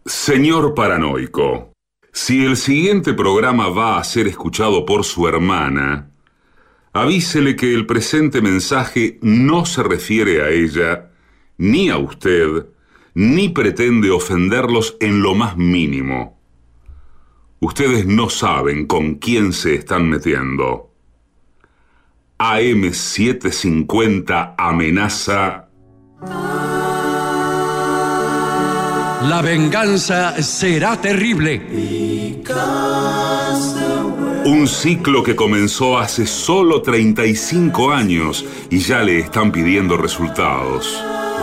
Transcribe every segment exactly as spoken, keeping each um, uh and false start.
Señor paranoico, si el siguiente programa va a ser escuchado por su hermana, avísele que el presente mensaje no se refiere a ella, ni a usted, ni pretende ofenderlos en lo más mínimo. Ustedes no saben con quién se están metiendo. A M setecientos cincuenta amenaza... La venganza será terrible. Un ciclo que comenzó hace solo treinta y cinco años y ya le están pidiendo resultados.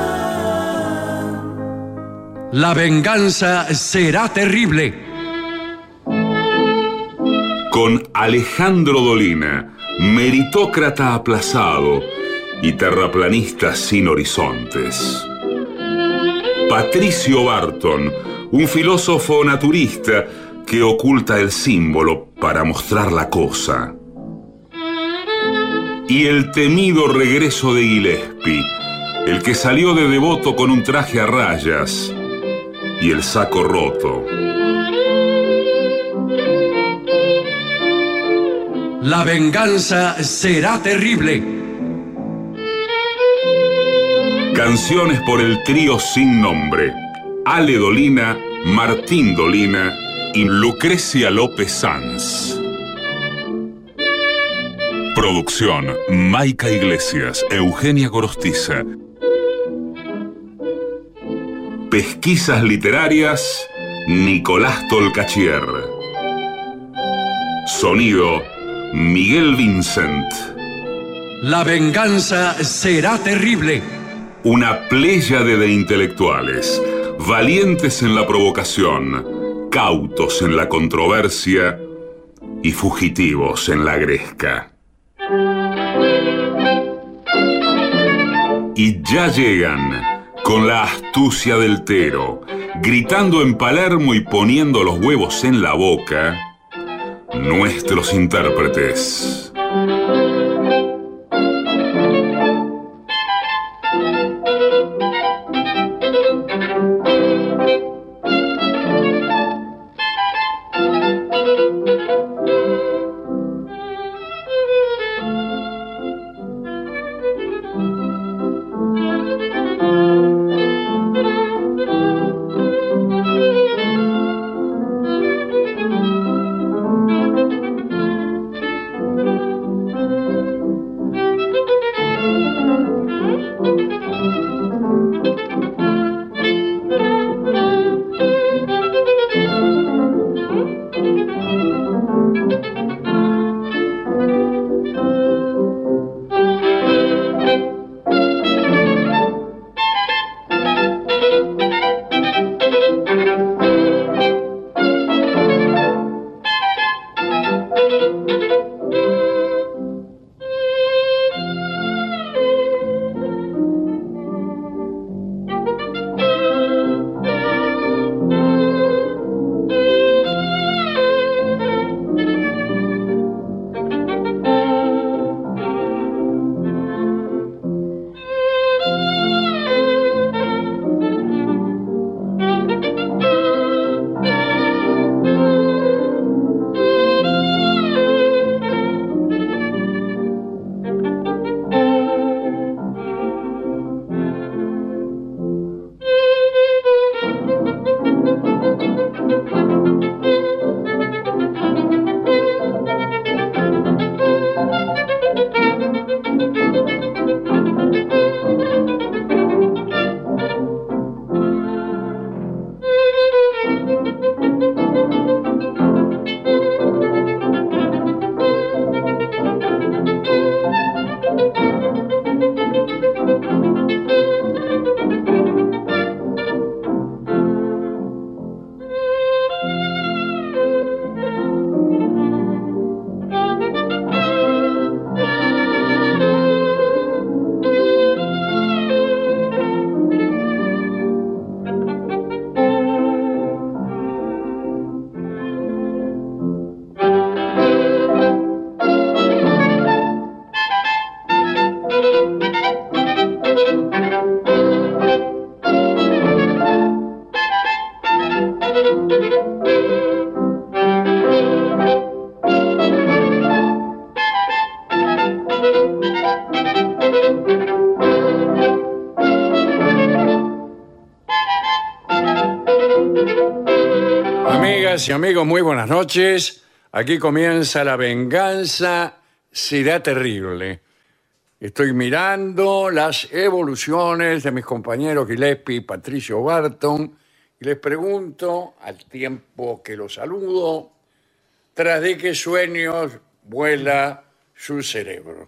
La venganza será terrible. Con Alejandro Dolina, meritócrata aplazado y terraplanista sin horizontes. Patricio Barton, un filósofo naturista que oculta el símbolo para mostrar la cosa. Y el temido regreso de Gillespie, el que salió de devoto con un traje a rayas y el saco roto. La venganza será terrible. Canciones por el trío sin nombre. Ale Dolina, Martín Dolina y Lucrecia López Sanz. Producción, Maica Iglesias, Eugenia Gorostiza. Pesquisas literarias, Nicolás Tolcachier. Sonido, Miguel Vincent. La venganza será terrible. Una pléyade de intelectuales, valientes en la provocación, cautos en la controversia y fugitivos en la gresca. Y ya llegan, con la astucia del Tero, gritando en Palermo y poniendo los huevos en la boca, nuestros intérpretes. Amigas y amigos, muy buenas noches. Aquí comienza La Venganza Será Terrible. Estoy mirando las evoluciones de mis compañeros Gillespie y Patricio Barton y les pregunto, al tiempo que los saludo, ¿tras de qué sueños vuela su cerebro?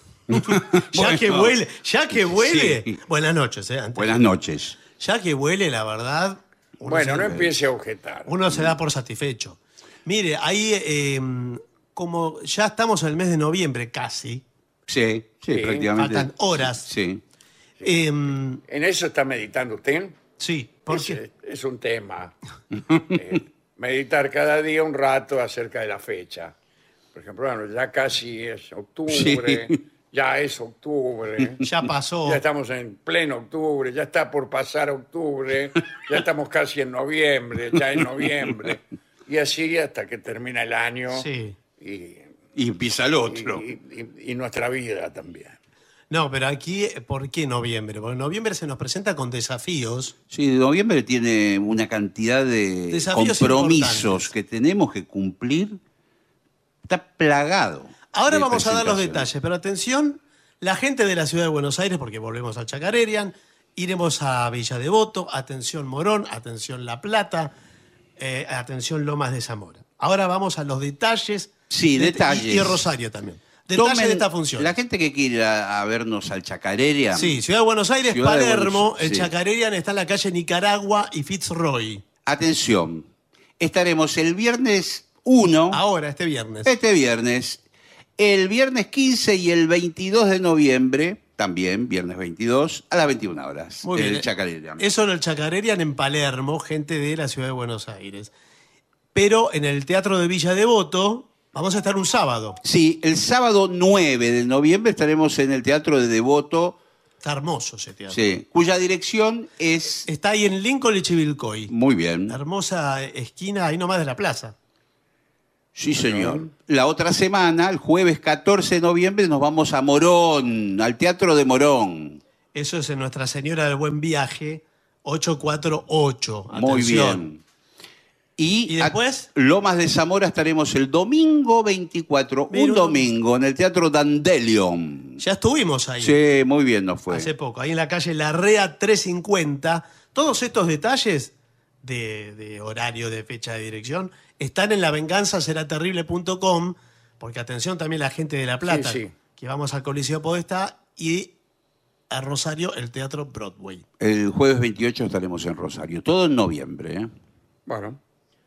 Ya que huele, ya que huele. Sí. Buenas noches, eh, antes. Buenas noches. Ya que huele, la verdad. uno Bueno, se- no empiece a objetar. Uno se da por satisfecho. Mire, ahí, eh, como ya estamos en el mes de noviembre casi, Sí, sí, Sí, prácticamente. faltan horas. Sí. eh, ¿En eso está meditando usted? sí, Es, porque es un tema. Eh, meditar cada día un rato acerca de la fecha. Por ejemplo, bueno, ya casi es octubre, Sí. ya es octubre. ya pasó. Ya estamos en pleno octubre, ya está por pasar octubre, ya estamos casi en noviembre, ya en noviembre. Y así hasta que termina el año Sí. y, Y empieza el y- otro. y- y- y nuestra vida también. No, pero aquí, ¿por qué noviembre? Porque noviembre se nos presenta con desafíos. Sí, noviembre tiene una cantidad de Desafíos compromisos importantes. que tenemos que cumplir. Está plagado. Ahora de vamos a dar los presentaciones. detalles, pero atención, la gente de la ciudad de Buenos Aires, porque volvemos al Chacarerian, iremos a Villa Devoto, atención Morón, atención La Plata, eh, atención Lomas de Zamora. Ahora vamos a los detalles. Sí, de- detalles. Y, y Rosario también. Detalles Tomen- de esta función. La gente que quiere ir a, a vernos al Chacareria. Sí, Ciudad de Buenos Aires, Ciudad de Palermo, Buenos- el sí. Chacarerian está en la calle Nicaragua y Fitzroy. Atención. Estaremos el viernes uno. Ahora, este viernes. Este viernes. El viernes quince y el veintidós de noviembre, también, viernes veintidós, a las veintiuna horas. Muy en bien. el Chacarerian. Eso en el Chacarerian en Palermo, gente de la ciudad de Buenos Aires. Pero en el Teatro de Villa Devoto vamos a estar un sábado. Sí, el sábado nueve de noviembre estaremos en el Teatro de Devoto, Está hermoso ese teatro. sí, cuya dirección es... Está ahí en Lincoln y Chivilcoy. Muy bien. La hermosa esquina ahí nomás de la plaza. Sí, señor. La otra semana, el jueves catorce de noviembre, nos vamos a Morón, al Teatro de Morón. Eso es en Nuestra Señora del Buen Viaje, ochocientos cuarenta y ocho. Muy Atención. bien. Y, ¿Y después? a Lomas de Zamora estaremos el domingo veinticuatro, Mira, un uno- domingo, en el Teatro Dandelion. Ya estuvimos ahí Sí, muy bien nos fue. hace poco, ahí en la calle Larrea trescientos cincuenta. Todos estos detalles de, de horario, de fecha, de dirección, están en la venganza será terrible punto com, porque atención también la gente de La Plata, Sí, sí. que vamos al Coliseo Podestá, y a Rosario el Teatro Broadway. El jueves veintiocho estaremos en Rosario, todo en noviembre. ¿eh? Bueno.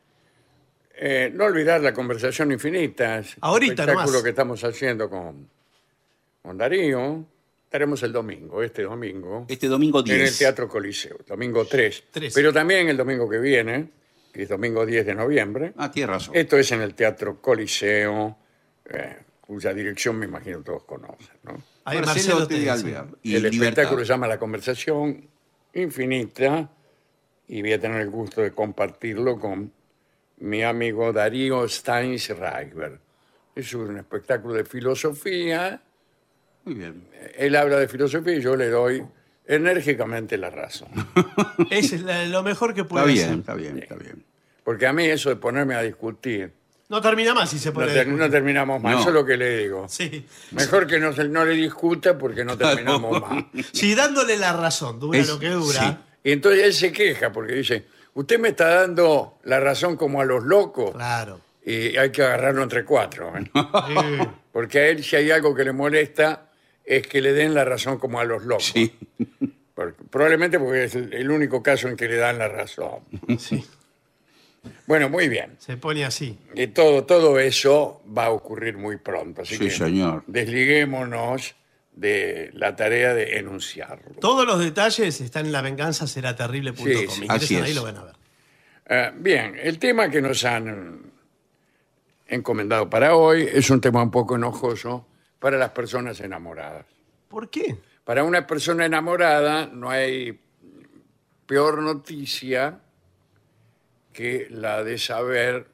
Eh, no olvidar la conversación infinita. es un Ahorita espectáculo nomás. que estamos haciendo con, con Darío. Estaremos el domingo, este domingo, Este domingo en el diez. Teatro Coliseo, domingo tres. Tres. Pero también el domingo que viene, que es domingo diez de noviembre. Ah, tienes razón. Esto es en el Teatro Coliseo, eh, cuya dirección me imagino todos conocen, ¿no? Ahí Marcelo Marcelo T. te Alvear. Y el Libertad. espectáculo se llama La Conversación Infinita y voy a tener el gusto de compartirlo con mi amigo Darío Steins Reichberg. Es un espectáculo de filosofía. Muy bien. Él habla de filosofía y yo le doy enérgicamente la razón. Es la- lo mejor que puede Está bien, ser. está bien, está bien. Porque a mí eso de ponerme a discutir, No termina más si se no, pone. ter- no terminamos más. No. Eso es lo que le digo. Sí. Mejor que no, se- no le discuta porque no terminamos más. Si dándole la razón dura Es- lo que dura. sí. Y entonces él se queja porque dice, usted me está dando la razón como a los locos Claro. y hay que agarrarlo entre cuatro. ¿eh? Sí. Porque a él si hay algo que le molesta es que le den la razón como a los locos. Sí. Porque- probablemente porque es el, el único caso en que le dan la razón. Sí. Bueno, muy bien. Se pone así. Y todo, todo eso va a ocurrir muy pronto. Así Sí, que señor. desliguémonos de la tarea de enunciarlo. Todos los detalles están en la venganza será terrible punto com. Sí, sí. Ingresen Así es. ahí y lo van a ver. Eh, bien, el tema que nos han encomendado para hoy es un tema un poco enojoso para las personas enamoradas. ¿Por qué? Para una persona enamorada no hay peor noticia que la de saber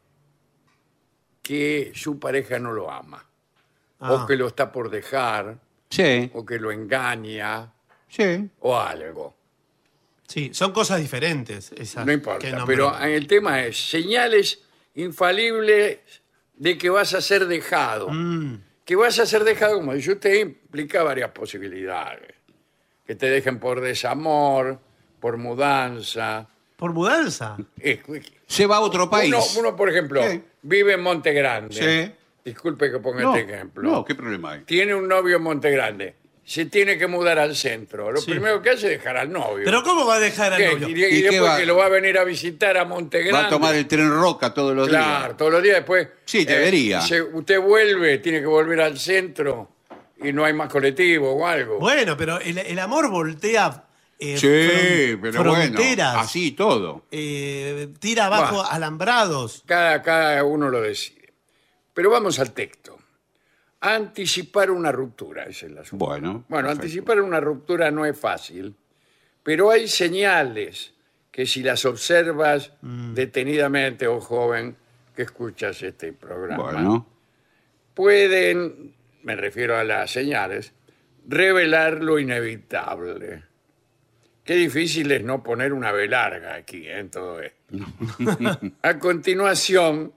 que su pareja no lo ama, Ah. o que lo está por dejar, Sí, o que lo engaña, sí. o algo. Sí, son cosas diferentes. Esas No que importa, nombró. pero el tema es señales infalibles de que vas a ser dejado. Mm, Que vas a ser dejado, como dice usted, implica varias posibilidades. Que te dejen por desamor, por mudanza. ¿Por mudanza? Eh, Se va a otro país. Uno, uno, por ejemplo, Sí. vive en Monte Grande. Sí. Disculpe que ponga no, este ejemplo. no, ¿qué problema hay? Tiene un novio en Monte Grande. Se tiene que mudar al centro. Lo Sí. primero que hace es dejar al novio. ¿Pero cómo va a dejar al ¿Qué? novio? Y, y ¿Y qué después va? que lo va a venir a visitar a Monte Grande. Va a tomar el tren Roca todos los Claro, días. todos los días después. Sí, debería. se- usted vuelve, tiene que volver al centro y no hay más colectivo o algo. Bueno, pero el, el amor voltea eh, Sí, fron- pero bueno, fronteras, así todo. eh, tira abajo Bah. alambrados. Cada, cada uno lo decide. Pero vamos al texto. Anticipar una ruptura, ese es el asunto. Bueno, Bueno, perfecto. anticipar una ruptura no es fácil, pero hay señales que si las observas Mm. detenidamente, oh joven, que escuchas este programa, Bueno, pueden, me refiero a las señales, revelar lo inevitable. Qué difícil es no poner una B larga aquí, ¿eh? En todo esto. A continuación,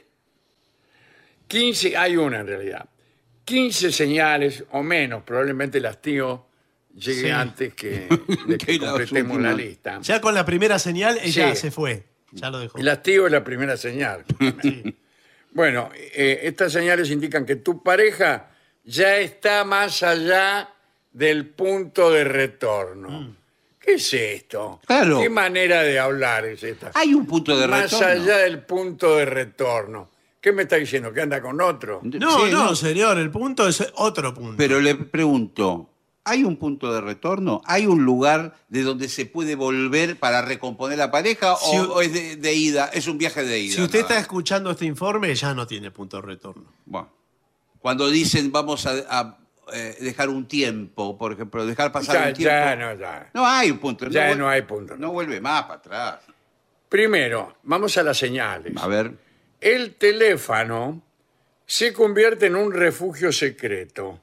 quince, hay una en realidad, quince señales o menos, probablemente las tío llegue Sí. antes que, de que Que las completemos la últimas. lista. Ya con la primera señal ella Sí. se fue. Ya lo dejó. El hastío es la primera señal. Sí. Bueno, eh, estas señales indican que tu pareja ya está más allá del punto de retorno. ¿Qué es esto? Claro. ¿Qué manera de hablar es esta? hay un punto de Más retorno. allá del punto de retorno. ¿Qué me está diciendo? ¿Que anda con otro? No, Sí, no, señor, el punto es otro punto. Pero le pregunto, ¿hay un punto de retorno? ¿Hay un lugar de donde se puede volver para recomponer la pareja Si o, u- o es de, de ida? Es un viaje de ida. si usted nada está más? escuchando este informe, ya no tiene punto de retorno. Bueno, cuando dicen vamos a, a, eh, dejar un tiempo, por ejemplo, dejar pasar Ya, un tiempo. ya no, ya. No hay un punto. Ya vuel- no hay punto. No vuelve más para atrás. Primero, vamos a las señales. A ver. El teléfono se convierte en un refugio secreto.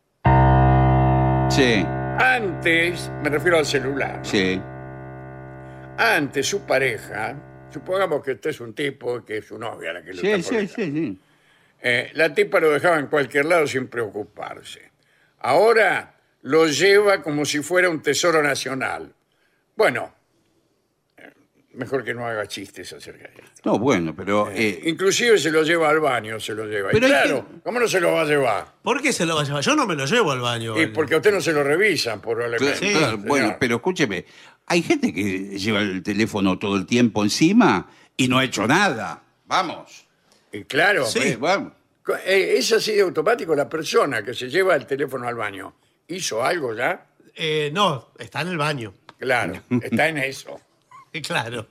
Sí, Antes, me refiero al celular, ¿no? sí. Antes su pareja, supongamos que usted es un tipo que es su novia la que lo Sí, está por sí, dejar. sí, sí. Eh, la tipa lo dejaba en cualquier lado sin preocuparse. Ahora lo lleva como si fuera un tesoro nacional. Bueno, eh, mejor que no haga chistes acerca de esto. No, bueno, pero... eh, Inclusive se lo lleva al baño, se lo lleva. Y Pero hay claro, que- ¿cómo no se lo va a llevar? ¿Por qué se lo va a llevar? Yo no me lo llevo al baño. Y el- porque a usted no se lo revisan, probablemente. Claro, claro, señor. bueno, pero escúcheme, hay gente que lleva el teléfono todo el tiempo encima y no ha hecho nada. Vamos. Y claro, Sí. Eh, vamos. eh, es así de automático. La persona que se lleva el teléfono al baño, ¿hizo algo ya? Eh, no, está en el baño. Claro, está en eso. Eh, Claro.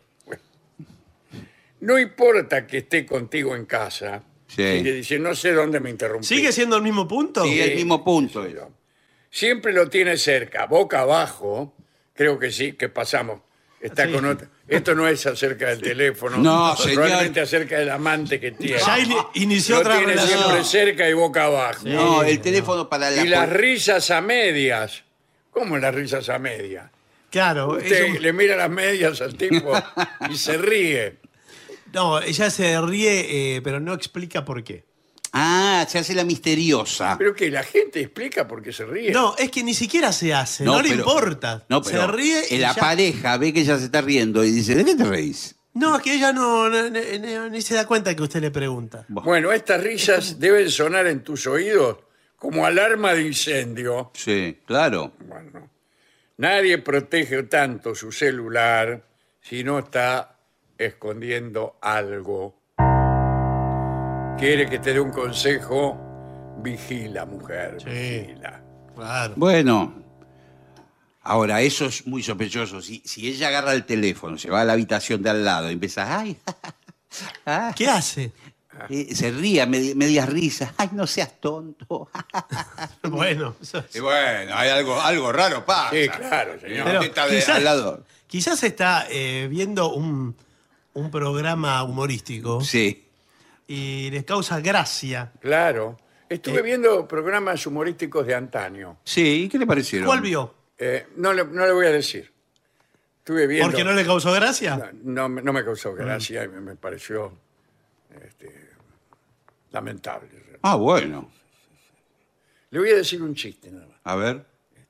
No importa que esté contigo en casa. Sí. Y le dice, no sé dónde me interrumpí. ¿Sigue siendo el mismo punto? Sí, el mismo punto. Sí, yo. Siempre lo tiene cerca, boca abajo. Creo que sí, que pasamos. Está Sí. con otra. Esto no es acerca del teléfono. No, señor. Probablemente acerca del amante que tiene. Ya in- inició Lo otra tiene relación. siempre cerca y boca abajo. No, el teléfono para la... Y las risas a medias. ¿Cómo las risas a medias? Claro. Usted es un- le mira las medias al tipo y se ríe. No, ella se ríe, eh, pero no explica por qué. Ah, se hace la misteriosa. Pero que la gente explica por qué se ríe. No, es que ni siquiera se hace, no, le pero- importa. No, pero se ríe y la ya- pareja ve que ella se está riendo y dice, ¿de qué te reís? No, es que ella no, no- no- no- ni se da cuenta que usted le pregunta. Bueno, estas risas deben sonar en tus oídos como alarma de incendio. Sí, claro. Bueno, nadie protege tanto su celular si no está escondiendo algo. Quiere que te dé un consejo, vigila, mujer, Sí. vigila. Claro. Bueno, ahora eso es muy sospechoso. Si, si ella agarra el teléfono, se va a la habitación de al lado y empieza, ay, ah, ¿Qué hace? eh, se ríe, medi- medias risas, ay, no seas tonto. Bueno, eso- Y bueno, hay algo, algo raro pasa. Sí, claro, señor. Pero Usted está de- quizás- al lado. quizás está eh, viendo un, un programa humorístico Sí. y les causa gracia. Claro. Estuve Eh. viendo programas humorísticos de antaño. Sí, ¿qué le parecieron? ¿Cuál vio? Eh, no, le, no le voy a decir. Estuve viendo... ¿Porque no le causó gracia? No, no, no me causó gracia y me, me pareció este, lamentable. Ah, bueno. Le voy a decir un chiste nada más. A ver.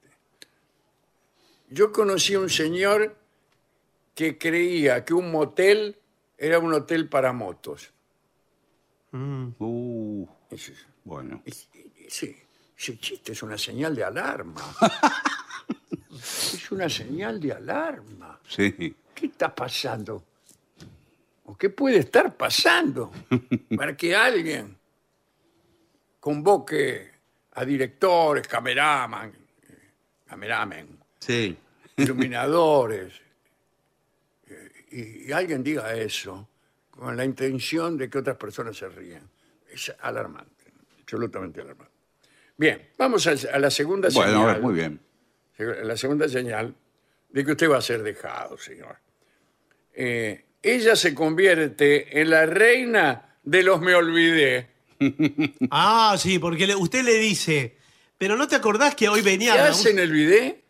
Yo conocí a un señor que creía que un motel era un hotel para motos. Uh, Ese, bueno. ese- ese chiste es una señal de alarma. Es una señal de alarma. Sí. ¿Qué está pasando? ¿O qué puede estar pasando para que alguien convoque a directores, cameraman, eh, cameramen, Sí. iluminadores, eh, y, y alguien diga eso con la intención de que otras personas se rían? Es alarmante, absolutamente alarmante. Bien, vamos a, a la segunda Bueno, señal. a ver, muy bien. La segunda señal de que usted va a ser dejado, señor. Eh, ella se convierte en la reina de los me olvidé. Ah, sí, porque le- usted le dice, pero ¿no te acordás que hoy venía... ¿Qué la- hacen el bidet?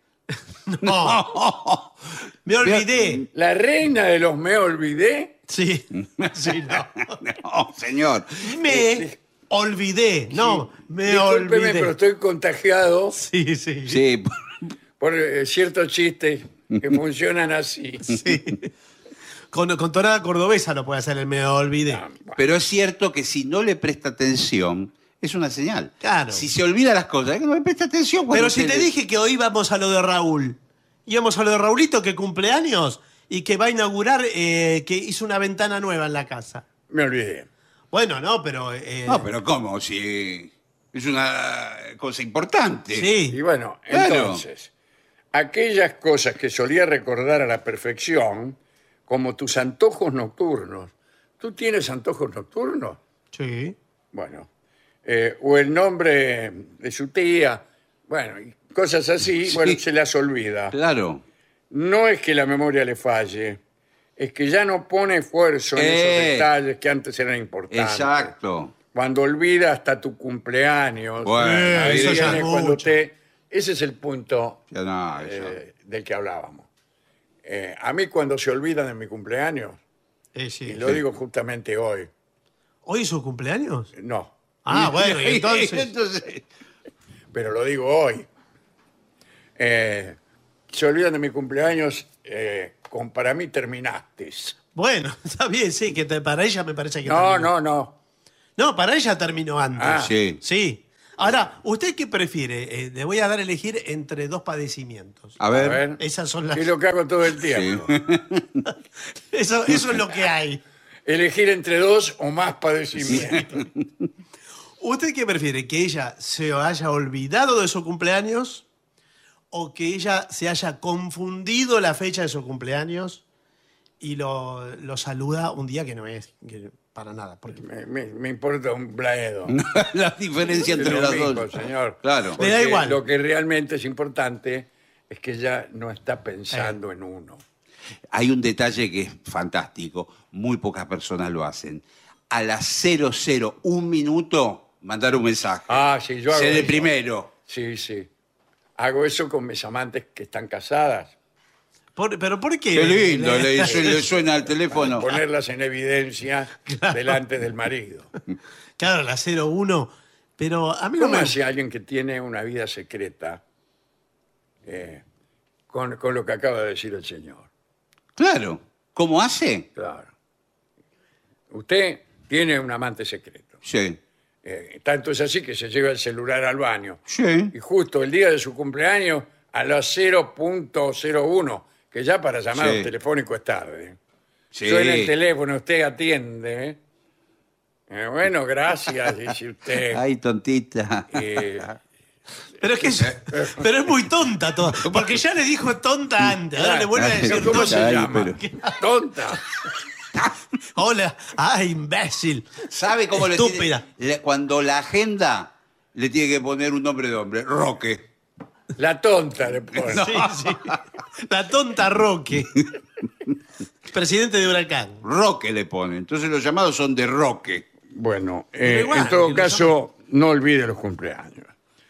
No, me olvidé. La reina de los me olvidé. Sí, sí, no. No, señor. Me olvidé, no, me Discúlpeme, olvidé. pero estoy contagiado Sí, sí, Sí. por eh, ciertos chistes que funcionan así. sí. Con, con tonada cordobesa no puede hacer el me olvidé. Ah, Pero es cierto que si no le presta atención, es una señal. Claro. Si se olvida las cosas, es que no le presta atención. cuando Pero si usted te le- dije que hoy íbamos a lo de Raúl, íbamos a lo de Raulito que cumple años y que va a inaugurar, eh, que hizo una ventana nueva en la casa. Me olvidé. Bueno, no, pero... eh, No, pero ¿cómo? Si es una cosa importante. Y Sí, bueno, Claro. entonces, aquellas cosas que solía recordar a la perfección, como tus antojos nocturnos. ¿Tú tienes antojos nocturnos? sí. Bueno, eh, o el nombre de su tía, bueno, y cosas así, Sí. bueno, se las olvida. Claro. No es que la memoria le falle, es que ya no pone esfuerzo en Eh. esos detalles que antes eran importantes. Exacto. Cuando olvida hasta tu cumpleaños. Bueno, ahí eso ya viene es cuando mucho. usted... Ese es el punto Ya no, eso. eh, del que hablábamos. Eh, a mí cuando se olvidan de mi cumpleaños, Eh, sí. y lo digo justamente hoy, ¿Hoy es su cumpleaños? no, Ah, bueno, y entonces... Entonces, pero lo digo hoy. Eh, se olvidan de mi cumpleaños, eh, con para mí terminaste. Bueno, está bien, sí, que te- para ella me parece que No, terminó. no, no. No, para ella terminó antes. Ah. sí. Sí. Ahora, ¿usted qué prefiere? Eh, le voy a dar a elegir entre dos padecimientos. A A ver. ver, Esas son las... es lo que hago todo el tiempo. Eso, eso es lo que hay. Elegir entre dos o más padecimientos. ¿Usted qué prefiere? ¿Que ella se haya olvidado de su cumpleaños o que ella se haya confundido la fecha de su cumpleaños y lo, lo saluda un día que no es que para nada? Porque Me, me- me importa un bledo. La diferencia Es entre lo las mismo, dos. señor. Claro. Le da Porque igual. Lo que realmente es importante es que ella no está pensando en uno. Hay un detalle que es fantástico. Muy pocas personas lo hacen. A las cero cero un minuto, mandar un mensaje. Ah, sí, yo hago Sé de eso. primero. Sí, sí. Hago eso con mis amantes que están casadas. por- ¿Pero por qué? Qué lindo, le, su- le suena al teléfono. Ponerlas en evidencia delante del marido. Claro, la cero uno. Pero a mí no ¿Cómo me... hace alguien que tiene una vida secreta eh, con, con lo que acaba de decir el señor? Claro. ¿Cómo hace? Claro. Usted tiene un amante secreto. Sí. Eh, tanto es así que se lleva el celular al baño. Sí. Y justo el día de su cumpleaños, a las cero punto cero uno, que ya para llamado Sí. telefónico es tarde. Sí. Suena el teléfono, usted atiende. ¿eh? Eh, bueno, gracias, dice usted. Ay, tontita. Eh, Pero es que es, pero es muy tonta toda. Porque ya le dijo tonta antes. Ahora le vuelve a Ay, decir ¿Cómo tonta. se Ay, llama? pero- Tonta. Hola. Ay, imbécil. ¿Sabe cómo le Estúpida. tiene- le- cuando la agenda le tiene que poner un nombre de hombre? Roque. La tonta le ponen. Sí, sí. La tonta Roque. Presidente de Huracán. Roque le pone. Entonces los llamados son de Roque. Bueno, Pero eh, igual, en todo que lo caso, no olvide los cumpleaños.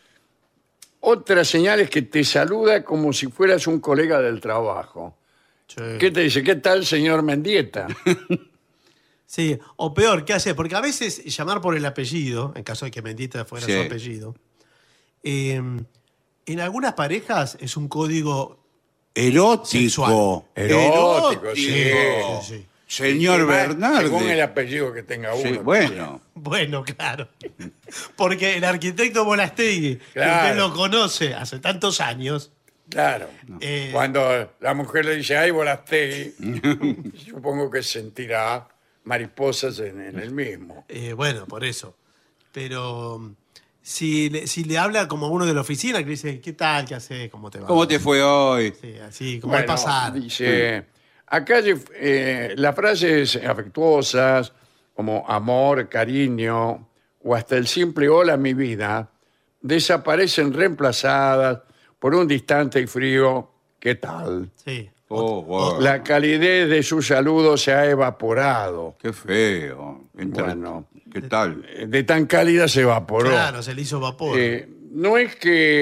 Otra señal es que te saluda como si fueras un colega del trabajo. Sí. ¿Qué te dice? ¿Qué tal, señor Mendieta? Sí, o peor, ¿qué hace? Porque a veces llamar por el apellido, en caso de que Mendieta fuera Sí. su apellido, eh, en algunas parejas es un código Erótico. Sexual. Erótico, sí. sí, sí. Señor Y más, Bernardi. Según el apellido que tenga uno. Sí, bueno. Bueno, claro. Porque el arquitecto Molastegui, que Claro. usted lo conoce hace tantos años, Claro. Eh, Cuando la mujer le dice, ay, Volastegui, supongo que sentirá mariposas en, en el mismo. eh, bueno, por eso. Pero mm, si le, si le habla como a uno de la oficina, que le dice, ¿qué tal? ¿Qué haces? ¿Cómo te va? ¿Cómo te fue hoy? Sí, así, como al Bueno, pasar. Dice, acá eh, las frases afectuosas como amor, cariño o hasta el simple hola mi vida desaparecen reemplazadas por un distante y frío ¿qué tal? Sí. Oh, wow. La calidez de su saludo se ha evaporado. Qué feo. Entra- Bueno. ¿Qué tal? De tan cálida se evaporó. Claro, se le hizo vapor. Eh, no es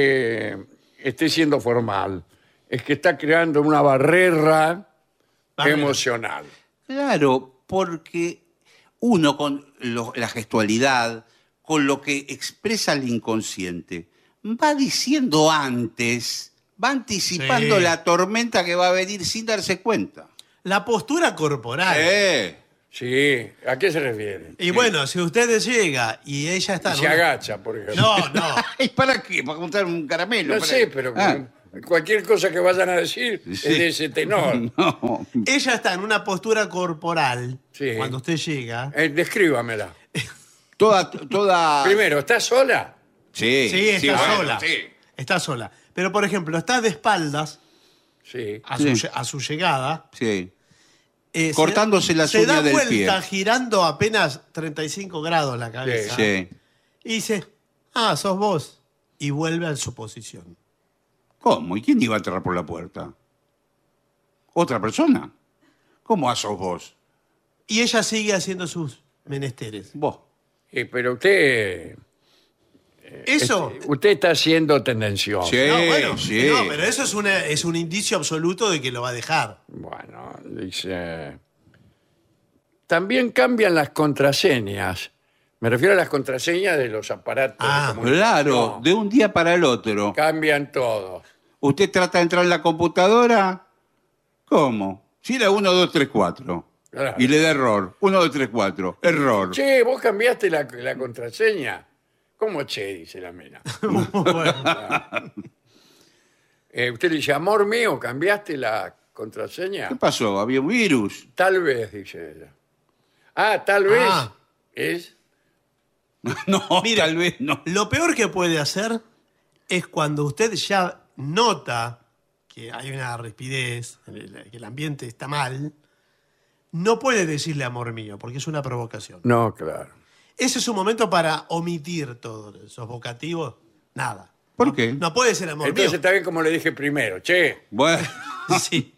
que esté siendo formal, es que está creando una barrera Barrera. emocional. Claro, porque uno con lo- la gestualidad, con lo que expresa el inconsciente, va diciendo antes, va anticipando Sí. la tormenta que va a venir sin darse cuenta. La postura corporal. Eh, Sí, ¿a qué se refiere? Y bueno, si usted llega y ella está... Y en se una- agacha, por ejemplo. No, no. ¿Y para qué? ¿Para contar un caramelo? No ¿Para sé, qué? pero Ah, cualquier cosa que vayan a decir Sí. es de ese tenor. no. Ella está en una postura corporal Sí. cuando usted llega. Eh, descríbamela. Toda, toda... Primero, ¿estás sola? Sí, Sí, está bueno, sola. sí. Está sola. Pero, por ejemplo, está de espaldas Sí. a, Sí. su, a su llegada. Sí. eh, Cortándose se, las se uñas da del vuelta, pie. girando apenas treinta y cinco grados la cabeza. Sí. Y dice, ah, sos vos. Y vuelve a su posición. ¿Cómo? ¿Y quién iba a entrar por la puerta? ¿Otra persona? ¿Cómo a sos vos? Y ella sigue haciendo sus menesteres. Vos. Eh, pero usted, Eso... este, usted está siendo tendencioso. Sí, no, bueno, sí. no, pero eso es, una, es un indicio absoluto de que lo va a dejar. Bueno, dice... También cambian las contraseñas. Me refiero a las contraseñas de los aparatos. Ah, de comunicación. Claro, de un día para el otro. Cambian todo. ¿Usted trata de entrar en la computadora? ¿Cómo? Si era uno, dos, tres, cuatro. Claro. Y le da error. uno, dos, tres, cuatro. Error. Che, vos cambiaste la, la contraseña. ¿Cómo che? Dice la mina. Bueno, Eh, usted le dice, amor mío, ¿cambiaste la contraseña? ¿Qué pasó? ¿Había un virus? Tal vez, dice ella. Ah, tal vez Ah. es... No, Mire, tal vez no. lo peor que puede hacer es cuando usted ya nota que hay una rispidez, que el ambiente está mal, no puede decirle amor mío, porque es una provocación. No, claro. Ese es un momento para omitir todos esos vocativos. Nada. ¿Por qué? No puede ser amor Entonces mío. está bien como le dije primero. Che, Bueno, Sí.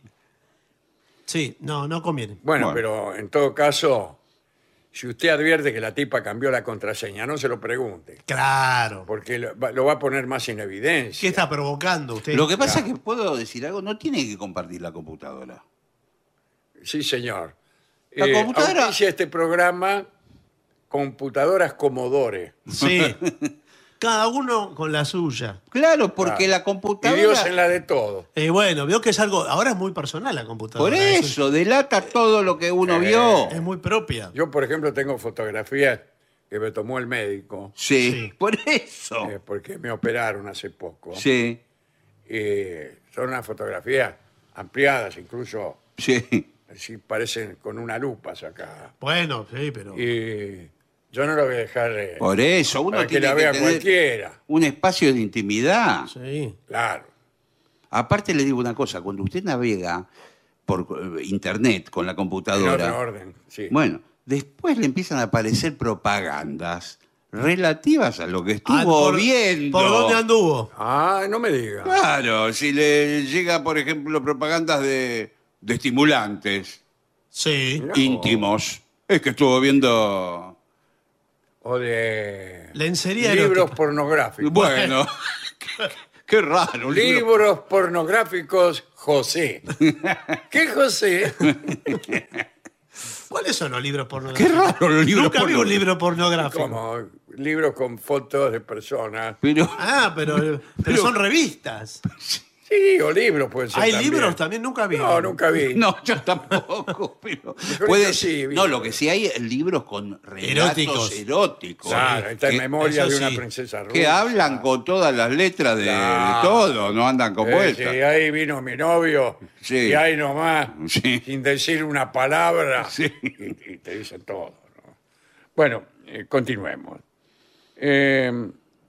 Sí, no, no conviene. bueno, Bueno. pero en todo caso, si usted advierte que la tipa cambió la contraseña, no se lo pregunte, Claro. porque lo va, lo va a poner más en evidencia. ¿Qué está provocando usted? lo que pasa es que puedo decir algo, no tiene que compartir la computadora. Sí, señor. La computadora- auspicia este programa Computadoras Commodore. Sí. Cada uno con la suya. Claro, porque Claro. la Y computadora... Dios en la de todo. Eh, bueno, veo que es algo. Ahora es muy personal la computadora. Por Es- eso, delata todo lo que uno Eh, vio. Es muy propia. Yo, por ejemplo, tengo fotografías que me tomó el médico, Sí, Sí. por eso. eh, porque me operaron hace poco. Sí, Eh, son unas fotografías ampliadas, incluso sí. si parecen con una lupa sacadas. Bueno, sí, pero. Y yo no lo voy a dejar eh, Por eso, uno para que tiene la que vea tener cualquiera. un espacio de intimidad. Sí. Claro. Aparte le digo una cosa, cuando usted navega por eh, internet con la En computadora, otro orden, sí. bueno, después le empiezan a aparecer propagandas relativas a lo que estuvo Ah, por- viendo. ¿Por dónde anduvo? Ah, no me diga. Claro, si le llega, por ejemplo, propagandas de, de estimulantes Sí. Mirá. íntimos, es que estuvo viendo... O de Lencería libros erótica. pornográficos. Bueno, qué, qué raro. un libro- Libros pornográficos José. ¿Qué José? ¿Cuáles son los libros pornográficos? Qué raro los libros Nunca vi un porno- libro pornográfico. Como libros con fotos de personas. Pero, Ah, pero, pero son revistas. Sí, o libros pueden ser ¿Hay también. libros también? Nunca vi. No, nunca vi. no, yo tampoco. Pero Mejor puede que sí, ser. vi. No, lo que sí hay es libros con relatos Eróticos. eróticos. Claro, está en que, memoria eso de una sí. princesa rusa. que hablan con todas las letras de, Claro. de todo, no andan con Eh, vueltas. sí, ahí vino mi novio Sí. y ahí nomás, Sí. sin decir una palabra, Sí. y, y te dicen todo. ¿no? Bueno, eh, continuemos. Eh,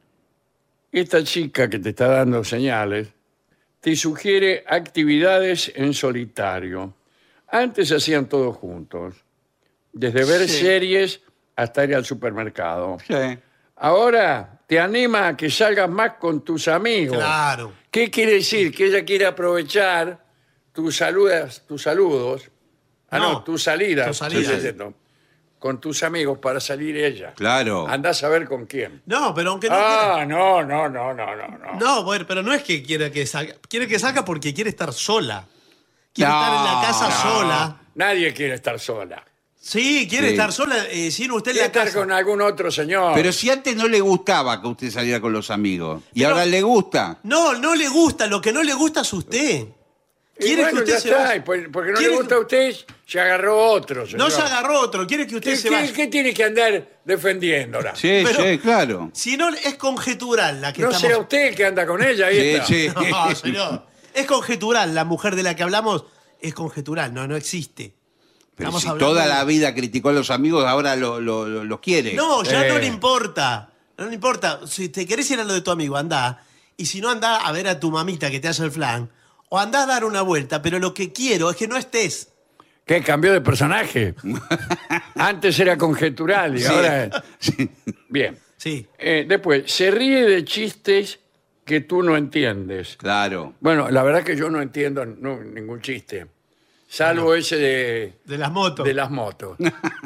esta chica que te está dando señales te sugiere actividades en solitario. Antes hacían todo juntos, desde ver Sí. series hasta ir al supermercado. Sí. Ahora te anima a que salgas más con tus amigos. Claro. ¿Qué quiere decir? Que ella quiere aprovechar tus saludas, tus saludos, ah, no, No, tus salidas, tus salidas. estoy diciendo, con tus amigos para salir ella. Claro. Andás a ver con quién. No, pero aunque no quiera- Ah, no, no, no, no, no, no. No, bueno, pero no es que quiera que salga. Quiere que salga porque quiere estar sola. Quiere No, estar en la casa no. sola. Nadie quiere estar sola. Sí, quiere Sí. estar sola eh, sin usted en Quiere la estar casa. con algún otro señor. Pero si antes no le gustaba que usted saliera con los amigos y Pero- ahora le gusta. No, no le gusta. Lo que no le gusta es usted. Y Quiere bueno, que usted ya se está, vaya. y por- porque no Quiere le gusta a usted, se agarró otro. No señor. se agarró otro. Quiere que usted ¿Qué, se qué- vaya. qué tiene que andar defendiéndola? Sí, Pero- sí, claro. Si no, es conjetural la que ¿No estamos... será usted el que anda con ella? Ahí Sí, está. sí. No, señor. Es conjetural. La mujer de la que hablamos es conjetural. No, no existe. Pero Estamos si hablando toda de- la vida criticó a los amigos, ahora lo, lo, lo- lo quiere. No, ya Eh. no le importa. No le importa. Si te querés ir a lo de tu amigo, andá. Y si no, andá a ver a tu mamita que te hace el flan. O andá a dar una vuelta. Pero lo que quiero es que no estés. ¿Qué cambió de personaje? Antes era conjetural y Sí. ahora... es- Sí. Bien. Sí. Eh, después, se ríe de chistes que tú no entiendes. Claro. Bueno, la verdad que yo no entiendo no, ningún chiste. Salvo ese de, De las motos. de las motos.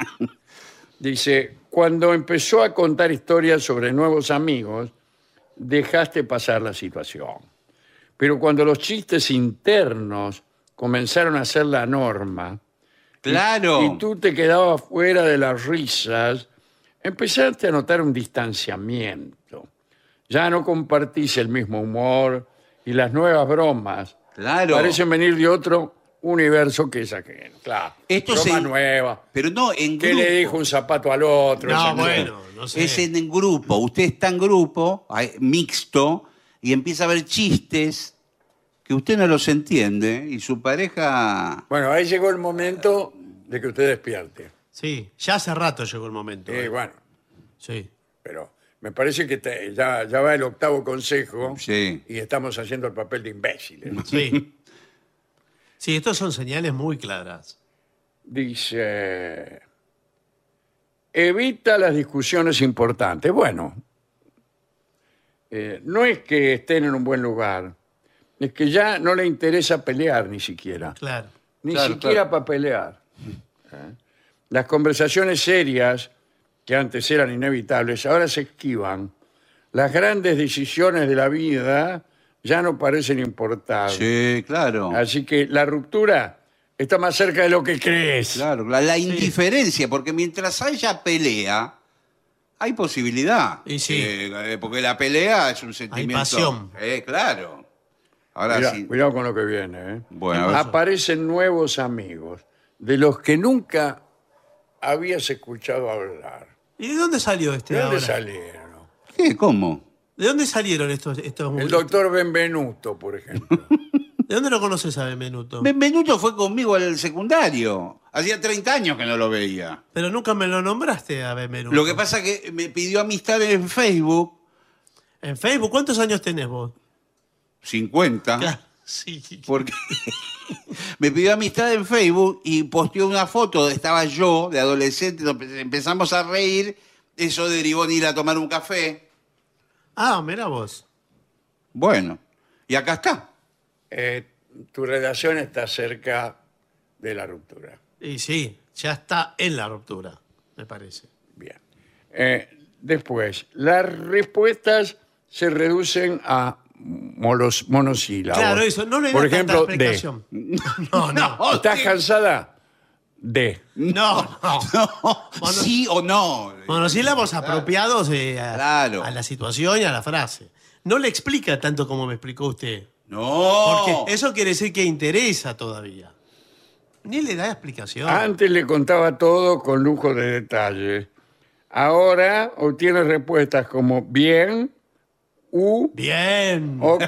Dice, cuando empezó a contar historias sobre nuevos amigos, dejaste pasar la situación. Pero cuando los chistes internos comenzaron a ser la norma, Claro. y tú te quedabas fuera de las risas, empezaste a notar un distanciamiento. Ya no compartís el mismo humor y las nuevas bromas Claro. parecen venir de otro universo que es ajeno. Claro. Esto Broma se- nueva. Pero no, en ¿Qué grupo. le dijo un zapato al otro? No, Esa- bueno, no sé. Es en grupo. Usted está en grupo, hay- mixto, y empieza a ver chistes que usted no los entiende y su pareja... Bueno, ahí llegó el momento de que usted despierte. Sí, ya hace rato llegó el momento. Eh, eh. bueno, Sí. pero me parece que te- ya, ya va el octavo consejo Sí. y estamos haciendo el papel de imbéciles. Sí. Sí, estos son señales muy claras. Dice, evita las discusiones importantes. Bueno, eh, no es que estén en un buen lugar, es que ya no le interesa pelear ni siquiera. Claro. Ni Claro, siquiera claro. para pelear. ¿Eh? Las conversaciones serias, que antes eran inevitables, ahora se esquivan. Las grandes decisiones de la vida ya no parecen importar. Sí, claro. Así que la ruptura está más cerca de lo que crees. Claro, la, la indiferencia, porque mientras haya pelea, hay posibilidad. Y sí. Eh, eh, porque la pelea es un sentimiento... pasión. Eh, claro. Ahora Cuidado, sí. cuidado con lo que viene. ¿eh? Bueno, a ver. Aparecen nuevos amigos de los que nunca habías escuchado hablar. ¿Y de dónde salió este ¿De dónde ahora? salieron? ¿Qué? ¿Cómo? ¿De dónde salieron estos, estos El doctor Benvenuto, por ejemplo. ¿De dónde lo conoces a Benvenuto? Benvenuto fue conmigo al secundario. Hacía treinta años que no lo veía. Pero nunca me lo nombraste a Benvenuto. Lo que pasa es que me pidió amistad en Facebook, En Facebook, ¿cuántos años tenés vos? cincuenta, Claro, sí. porque me pidió amistad en Facebook y posteó una foto, estaba yo de adolescente, nos empezamos a reír eso derivó en ir a tomar un café. Ah, mira vos. Bueno, y acá está. Eh, tu relación está cerca de la ruptura. Y sí, ya está en la ruptura, me parece. Bien. Eh, después, las respuestas se reducen a molos- monosílabos. Claro, eso, no le da Por tanta ejemplo, de. explicación. No, no. ¿Estás cansada? De. No, no. No, Mono- sí o no. Monosílabos apropiados eh, a, Claro. a la situación y a la frase. No le explica tanto como me explicó usted. No. Porque eso quiere decir que interesa todavía. Ni le da explicación. Antes le contaba todo con lujo de detalles. Ahora obtiene respuestas como bien, u, Bien. ok.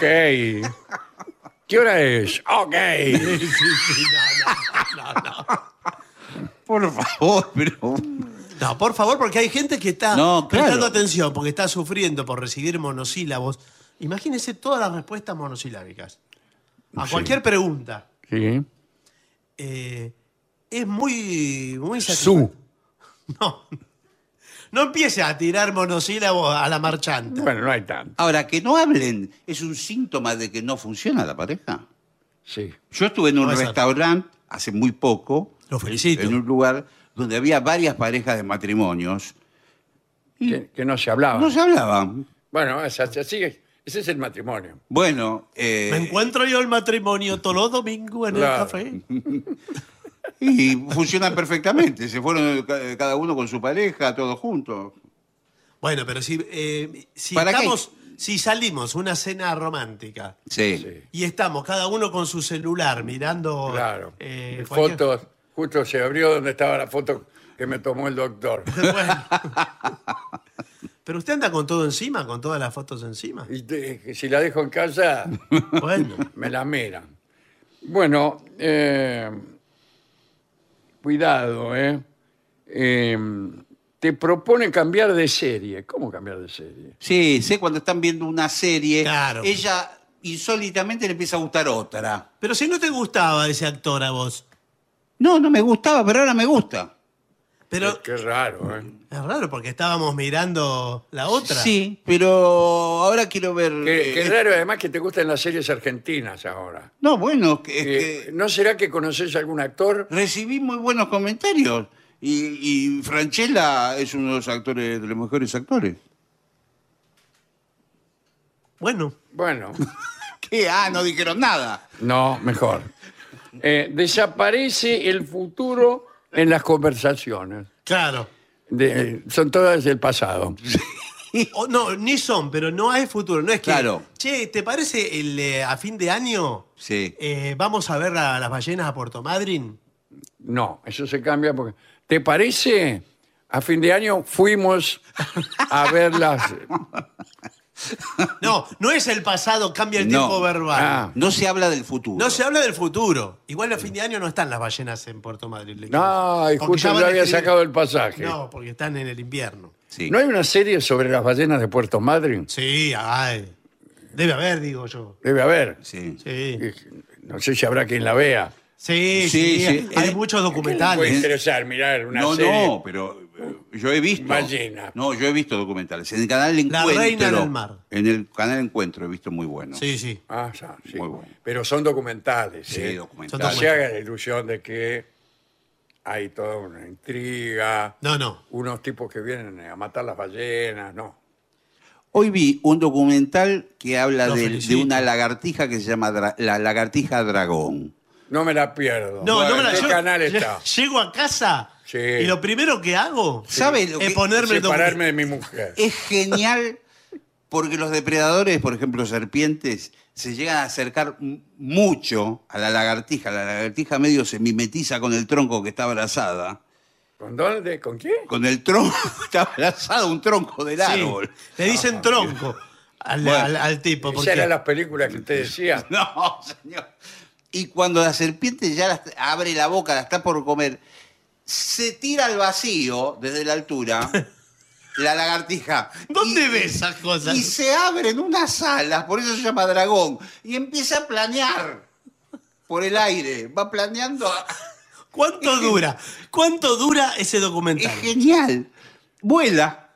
¿Qué hora es? Ok. Sí, sí, sí, no, no, no, no. Por favor, pero... No, por favor, porque hay gente que está No, claro. prestando atención, porque está sufriendo por recibir monosílabos. Imagínese todas las respuestas monosílabicas. A Sí. cualquier pregunta. Sí. Eh, es muy, muy Su. satisfactorio. No. No empiece a tirar monosílabos a la marchanta. Bueno, no hay tanto. Ahora, que no hablen es un síntoma de que no funciona la pareja. Sí. Yo estuve en un Puede ser. restaurante hace muy poco, Lo felicito. en un lugar donde había varias parejas de matrimonios. Que, que no se hablaba. No se hablaban. Bueno, es así, así es- ese es el matrimonio. Bueno, eh, Me encuentro yo el matrimonio todos los domingos en Claro. el café. y funcionan perfectamente. Se fueron ca- cada uno con su pareja, todos juntos. Bueno, pero si, eh, si ¿Para qué? estamos, si salimos una cena romántica Sí. Sí. y estamos cada uno con su celular mirando Claro. eh, Y cualquier- fotos. Justo se abrió donde estaba la foto que me tomó el doctor. Bueno. Pero usted anda con todo encima, con todas las fotos encima. Y te- si la dejo en casa, Bueno, me la miran. Bueno, eh, cuidado, ¿eh? Eh, Te propone cambiar de serie. ¿Cómo cambiar de serie? Sí, sé cuando están viendo una serie, Claro. ella insólitamente le empieza a gustar otra. pero si no te gustaba ese actor a vos. No, no me gustaba, pero ahora me gusta. Pero Qué raro, ¿eh? es raro porque estábamos mirando la otra. Sí, pero ahora quiero ver... Qué, eh, qué raro además que te gustan las series argentinas ahora. No, bueno, que, es Eh, que ¿No será que conoces algún actor? recibí muy buenos comentarios. Y, y Franchella es uno de los actores, de los mejores actores. Bueno, Bueno, ¿Qué? Ah, no dijeron nada. no, mejor. Eh, desaparece el futuro en las conversaciones. claro. De- son todas del pasado. O- no, ni son, pero no hay futuro. No es que. Claro. Che, ¿te parece el, eh, a fin de año? Sí. eh, vamos a ver a las ballenas a Puerto Madryn. No, eso se cambia porque... ¿Te parece? A fin de año fuimos a ver las... No, no es el pasado, cambia el No. tiempo verbal. Ah, No se habla del futuro. No se habla del futuro. Igual a fin de año no están las ballenas en Puerto Madryn. le quiero no, y decir. Porque justo ya yo van a había escribir- sacado el pasaje. No, porque están en el invierno. Sí. ¿No hay una serie sobre las ballenas de Puerto Madryn? Sí, ay. Debe haber, digo yo. Debe haber. Sí. Sí, No sé si habrá quien la vea. sí, Sí, sí. sí. Hay Eh, muchos ¿Qué le puede documentales. interesar mirar una No, serie? no, pero eh, yo he visto. Ballena. No, yo he visto documentales. En el canal La Encuentro. Reina del Mar. En el canal Encuentro he visto muy buenos. Sí, sí. Ah, ya, sí. Muy bueno. Pero son documentales. Sí, ¿eh? documentales. No se haga la ilusión de que hay toda una intriga, No, no. unos tipos que vienen a matar las ballenas, no. Hoy vi un documental que habla Lo de, felicito. de una lagartija que se llama dra- la lagartija dragón. No me la pierdo. No, no me la ¿En qué yo- canal lle- está? Llego a casa Sí. y lo primero que hago ¿Sabe lo es que- ponerme el Separarme de mi mujer. Es genial porque los depredadores, por ejemplo, serpientes, se llegan a acercar m- mucho a la lagartija. La lagartija medio se mimetiza con el tronco que está abrazada. ¿Con dónde? ¿Con quién? Con el tronco, está abrazado un tronco del Sí. árbol. Le dicen tronco al, Bueno, al- al tipo. Esas Porque, eran las películas que usted decía. No, señor. Y cuando la serpiente ya la- abre la boca, la está por comer, se tira al vacío desde la altura, la lagartija. ¿Dónde Y- ve esas cosas? Y se abren unas alas, por eso se llama dragón, y empieza a planear por el aire. Va planeando. a- ¿Cuánto dura? ¿Cuánto dura ese Es documental? genial. Vuela.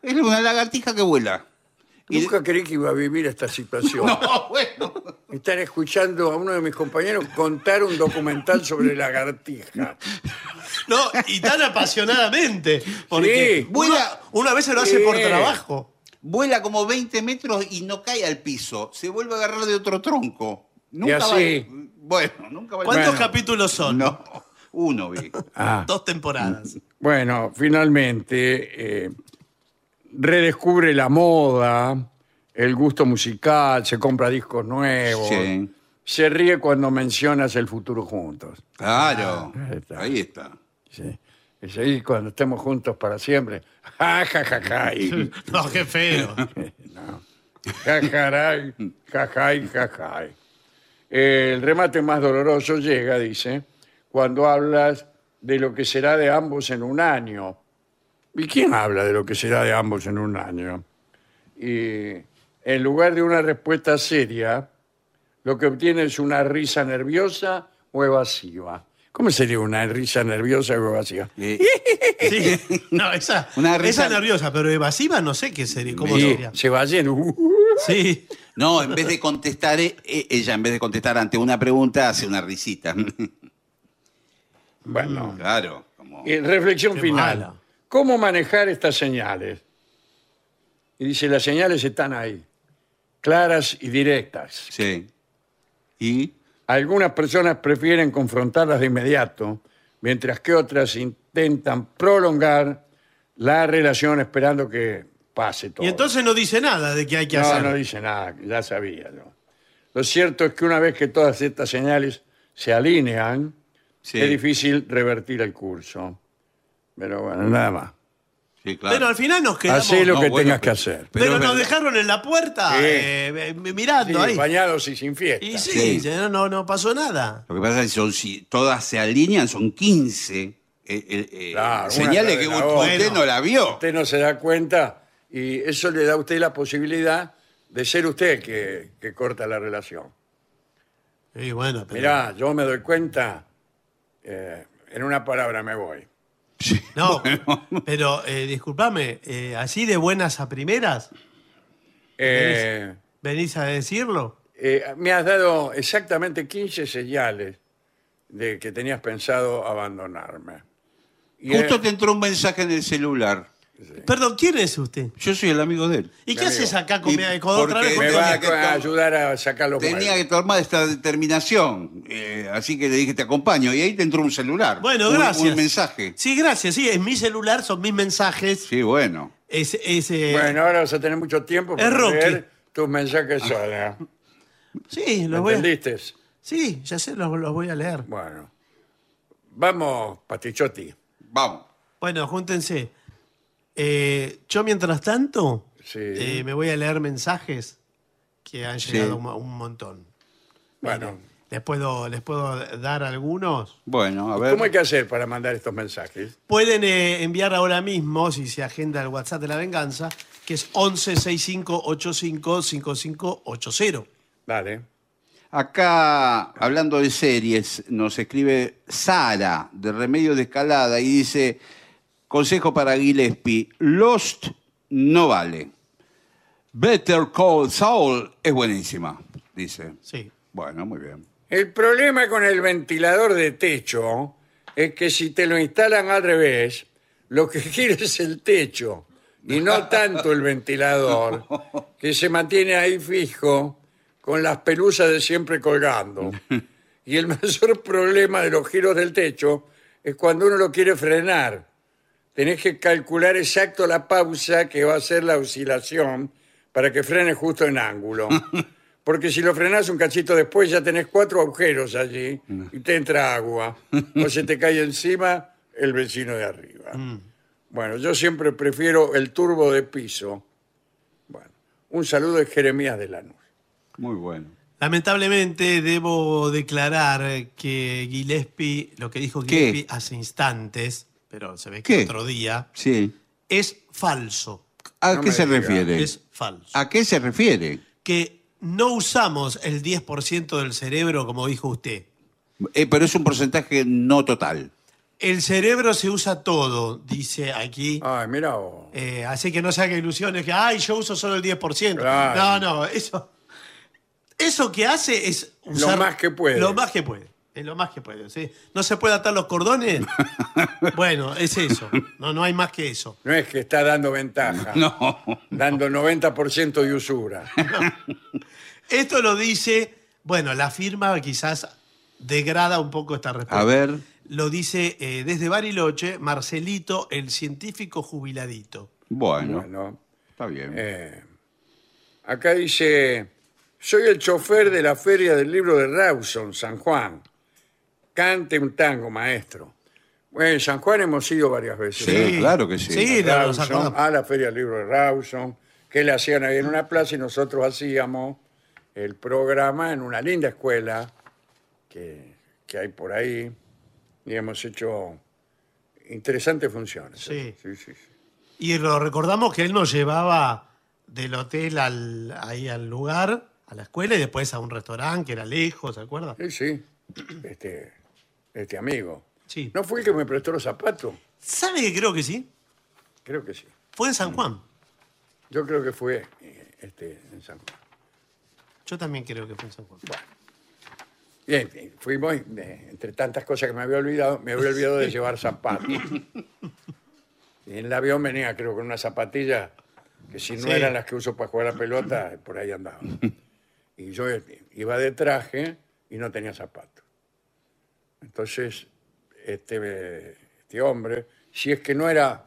Es una lagartija que vuela. Y- Nunca creí que iba a vivir esta situación. No, bueno. Estar escuchando a uno de mis compañeros contar un documental sobre lagartija. No, y tan apasionadamente. Porque Sí. uno, Vuela- uno a veces lo hace por Sí. trabajo. Vuela como veinte metros y no cae al piso. Se vuelve a agarrar de otro tronco. Nunca así. va. Bueno, nunca va. ¿Cuántos Bueno. capítulos son? No, uno vi. Ah, Dos temporadas. bueno, finalmente eh, redescubre la moda, el gusto musical, se compra discos nuevos, Sí. se ríe cuando mencionas el futuro juntos. Claro. ahí está. Ahí está. Sí. Y seguir cuando estemos juntos para siempre. Ja, ja, ja, ja. y- No, qué feo. no. Ja, jaray, ja, jai, ja, jai. El remate más doloroso llega, dice, cuando hablas de lo que será de ambos en un año. ¿Y quién habla de lo que será de ambos en un año? Y en lugar de una respuesta seria, lo que obtiene es una risa nerviosa o evasiva. ¿Cómo sería una risa nerviosa o evasiva? Eh, Sí. No, esa, Una risa- esa nerviosa, pero evasiva no sé qué sería. ¿Cómo Y sería? se va lleno. Sí. no, en vez de contestar, eh, ella en vez de contestar ante una pregunta, hace una risita. Bueno, Claro. Como... y reflexión Qué final. mala. ¿Cómo manejar estas señales? Y dice, las señales están ahí, claras y directas. Sí. Y Algunas personas prefieren confrontarlas de inmediato, mientras que otras intentan prolongar la relación esperando que pase todo. Y entonces no dice nada de qué hay que no, hacer. no dice nada, ya sabía yo. Lo cierto es que una vez que todas estas señales se alinean, Sí. es difícil revertir el curso. Pero bueno, nada más. sí, claro. Pero al final nos quedamos. Hacé lo No, que bueno, tengas que pero- hacer. Pero, pero es nos verdad. dejaron en la puerta Sí. eh, eh, mirando Sí, ahí. bañados y sin fiesta. Y sí, Sí. no, no, no pasó nada. Lo que pasa es que son, si todas se alinean, son quince eh, eh, eh, Claro, una señales tras que de la usted otra. no la vio. Usted no se da cuenta y eso le da a usted la posibilidad de ser usted el que, que corta la relación. Y bueno, pero. Mirá, yo me doy cuenta, eh, en una palabra me voy. No, pero eh, discúlpame, eh, así de buenas a primeras, Eh, venís a decirlo. eh, me has dado exactamente quince señales de que tenías pensado abandonarme. Y, Justo eh, te entró un mensaje en el celular. Perdón, ¿quién es usted? Yo soy el amigo de él. ¿Y Mi qué amigo. haces acá con, Y mi- con otra porque vez? me tenía va a, que tom- a ayudar a sacar los Tenía que muebles. tomar esta determinación. eh, así que le dije, te acompaño. Y ahí te entró un celular. Bueno, Un- gracias. Un mensaje. Sí, gracias. Sí, en mi celular son mis mensajes. Sí, bueno. Es, es, eh, Bueno, ahora vas a tener mucho tiempo Es para Rocky. leer tus mensajes sola. sí, ¿Me los voy a, entendiste? sí, ya sé, los, los voy a leer. Bueno. Vamos, Patichotti. Vamos. Bueno, júntense. Eh, yo, mientras tanto, Sí. eh, me voy a leer mensajes que han Sí. llegado un, un montón. Bueno, ¿Les puedo, ¿Les puedo dar algunos? Bueno, a ver. ¿cómo hay que hacer para mandar estos mensajes? Pueden eh, enviar ahora mismo, si se agenda el WhatsApp de la venganza, que es once sesenta y cinco ochenta y cinco cincuenta y cinco ochenta. Dale. Acá, hablando de series, nos escribe Sara, de Remedio de Escalada, y dice, consejo para Gillespie, Lost no vale. Better Call Saul es buenísima, dice. Sí. Bueno, muy bien. El problema con el ventilador de techo es que si te lo instalan al revés, lo que quiere es el techo y no tanto el ventilador, que se mantiene ahí fijo con las pelusas de siempre colgando. Y el mayor problema de los giros del techo es cuando uno lo quiere frenar. Tenés que calcular exacto la pausa que va a ser la oscilación para que frene justo en ángulo. Porque si lo frenás un cachito después ya tenés cuatro agujeros allí y te entra agua. O se te cae encima el vecino de arriba. Bueno, yo siempre prefiero el turbo de piso. Bueno, un saludo de Jeremías de Lanús. Muy bueno. Lamentablemente debo declarar que Gillespie, lo que dijo ¿Qué? Gillespie hace instantes, pero se ve que ¿Qué? otro día, Sí. es falso. ¿A No qué me se diga. refiere? Es falso. ¿A qué se refiere? Que no usamos el diez por ciento del cerebro, como dijo usted. Eh, pero es un porcentaje no total. El cerebro se usa todo, dice aquí. Ay, mira vos. Eh, así que no se haga ilusiones que, ay, yo uso solo el diez por ciento. Claro. No, no, eso, eso que hace es usar... Lo más que puede. Lo más que puede, es lo más que puede, ¿sí? ¿No se puede atar los cordones? Bueno, es eso, no, no hay más que eso. No es que está dando ventaja. No. Dando noventa por ciento de usura. Esto lo dice, bueno, la firma quizás degrada un poco esta respuesta. A ver. Lo dice eh, desde Bariloche, Marcelito, el científico jubiladito. Bueno, Bueno, está bien. eh, acá dice, soy el chofer de la feria del libro de Rawson, San Juan. Cante un tango, maestro. Bueno, en San Juan hemos ido varias veces. Sí, claro que sí. Sí, A nos Rawson, acordamos. a la feria del libro de Rawson, que le hacían ahí en una plaza y nosotros hacíamos el programa en una linda escuela que, que hay por ahí. Y hemos hecho interesantes funciones. Sí. Sí, sí, sí. Y lo recordamos que él nos llevaba del hotel al, ahí al lugar, a la escuela, y después a un restaurante que era lejos, ¿se acuerda? Sí, sí. Este, este amigo. Sí. ¿No fue el que me prestó los zapatos? ¿Sabe que creo que sí? Creo que sí. Fue en San Juan. Yo creo que fue eh, este, en San Juan. Yo también creo que fue en San Juan. Bueno. Bien, bien, fuimos, eh, entre tantas cosas que me había olvidado, me había olvidado de llevar zapatos. Y en el avión venía, creo, con una zapatilla que si no Sí. eran las que uso para jugar a la pelota, por ahí andaba. Y yo eh, iba de traje y no tenía zapatos. Entonces, este, este hombre, si es que no era,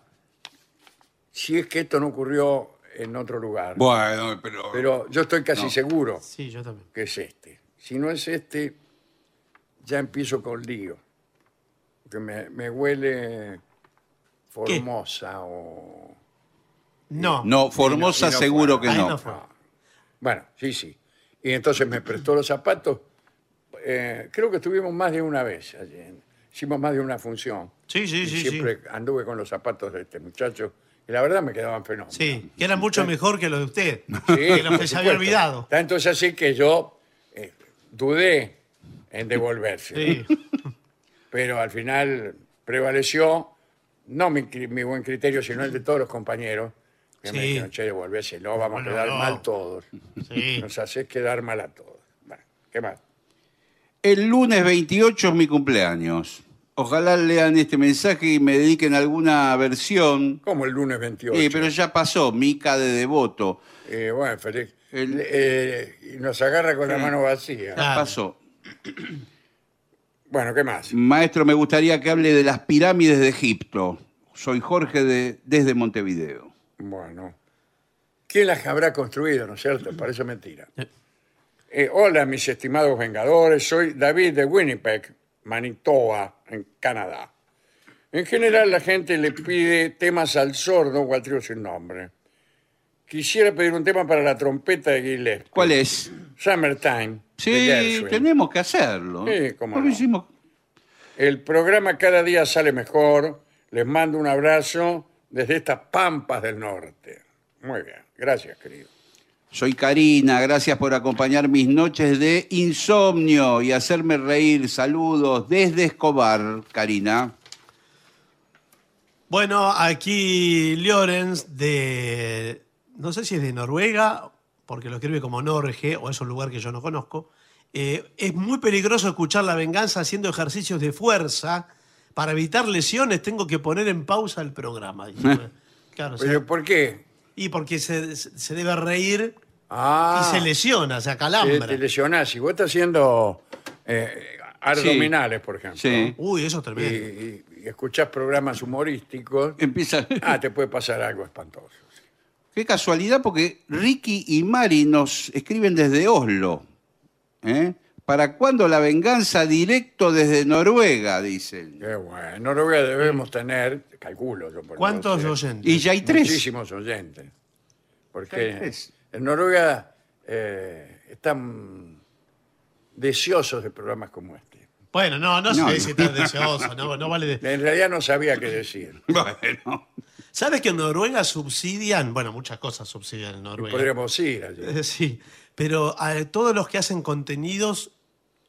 si es que esto no ocurrió en otro lugar, Bueno, pero... pero yo estoy casi No. seguro Sí, yo también. que es este. Si no es este, ya empiezo con lío. Porque me, me huele Formosa o... No. No, Formosa y no seguro fue. que Ahí no. no fue. Bueno, sí, sí. Y entonces me prestó los zapatos. Eh, creo que estuvimos más de una vez allí. Hicimos más de una función. Sí, sí, Y sí, siempre anduve con los zapatos de este muchacho. Y la verdad me quedaban fenómenos. Sí, que era mucho mejor que los de usted. Sí, que los por que se había supuesto. olvidado. Tanto es así que yo eh, dudé en devolverse. Sí. Pero al final prevaleció, no mi, cri- mi buen criterio, sino el de todos los compañeros, que me Sí. dijeron, che, devolvéselo, vamos a Bueno, quedar no. mal todos. Sí. Nos haces quedar mal a todos. Bueno, ¿qué más? El lunes veintiocho es mi cumpleaños. Ojalá lean este mensaje y me dediquen alguna versión. Como el lunes veintiocho. Eh, pero ya pasó, Mica de Devoto. Eh, bueno, feliz. El- Eh, y nos agarra con la mano vacía. Ya Claro. pasó. Bueno, ¿qué más? Maestro, me gustaría que hable de las pirámides de Egipto. Soy Jorge de, desde Montevideo. Bueno. ¿Quién las habrá construido, no es cierto? Parece mentira. Eh, hola, mis estimados vengadores. Soy David de Winnipeg, Manitoba, en Canadá. En general, la gente le pide temas al sordo o al trío sin nombre. Quisiera pedir un tema para la trompeta de Gillespie. ¿Cuál es? Summertime. de Sí, Gershwin. tenemos que hacerlo. Sí, cómo ¿Por qué no. hicimos? El programa cada día sale mejor. Les mando un abrazo desde estas pampas del norte. Muy bien. Gracias, querido. Soy Karina, gracias por acompañar mis noches de insomnio y hacerme reír. Saludos desde Escobar, Karina. Bueno, aquí Llorens de, no sé si es de Noruega, porque lo escribe como Norge, o es un lugar que yo no conozco. Eh, es muy peligroso escuchar La Venganza haciendo ejercicios de fuerza. Para evitar lesiones tengo que poner en pausa el programa. dice. Claro, o sea, ¿Pero por qué? y porque se, se debe reír Ah, y se lesiona, se te, acalambra. te lesionás. Si vos estás haciendo eh, abdominales, por ejemplo, Sí. Uy, eso es y, tremendo. y- y escuchás programas humorísticos, Empieza. ah, te puede pasar algo espantoso. Qué casualidad, porque Ricky y Mari nos escriben desde Oslo. ¿Eh? ¿Para cuándo la venganza directo desde Noruega? Dicen. Qué bueno. En Noruega debemos tener, calculo yo. porque ¿Cuántos no sé, oyentes? Y ya hay tres. Muchísimos oyentes. Ya hay Porque tres. en Noruega eh, están deseosos de programas como este. Bueno, no, no, No, sé no. si estás deseoso, no, no vale de... En realidad no sabía qué decir. Bueno. ¿Sabes que en Noruega subsidian? Bueno, muchas cosas subsidian en Noruega. Podríamos ir allí. Eh, Sí, pero a todos los que hacen contenidos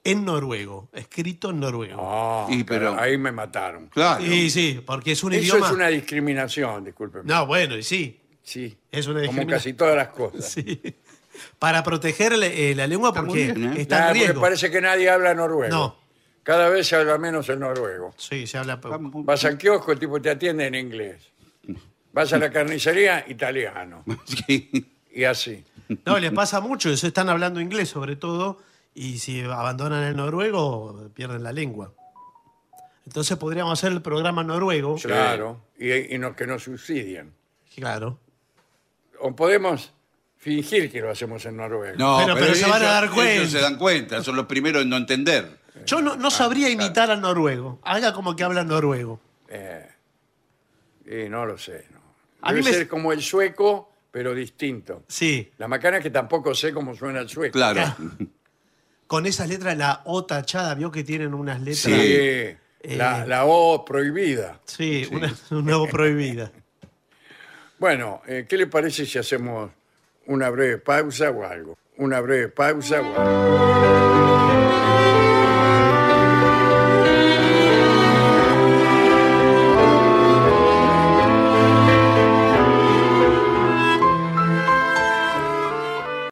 en noruego, escrito en noruego. Ah, Y pero- pero ahí me mataron. Claro. Sí, sí, porque es un Eso idioma... es una discriminación, discúlpeme. No, bueno, y sí. Sí, es una como discriminación. casi todas las cosas. Sí. Para proteger eh, la lengua Está muy porque bien, ¿eh? está Nada, en porque riesgo. parece que nadie habla noruego. No. Cada vez se habla menos el noruego. Sí, se habla poco. Vas al kiosco, el tipo te atiende en inglés. Vas a la carnicería, italiano. Sí. Y así. No, les pasa mucho, eso están hablando inglés sobre todo, y si abandonan el noruego, pierden la lengua. Entonces podríamos hacer el programa noruego. Claro. Y, y no, que nos subsidian. Claro. O podemos fingir que lo hacemos en noruego. No, Pero- pero se van a ellos- dar cuenta. ellos se dan cuenta, son los primeros en no entender. Yo no, no sabría imitar al noruego. Haga como que habla noruego. Eh, y no lo sé. No. A Debe mí me- ser como el sueco, pero distinto. Sí, La macana es que tampoco sé cómo suena el sueco. Claro. con esas letras, la O tachada, vio que tienen unas letras. Sí, Sí, la, la O prohibida. una, una O prohibida. Bueno, eh, ¿qué le parece si hacemos una breve pausa o algo? Una breve pausa o algo.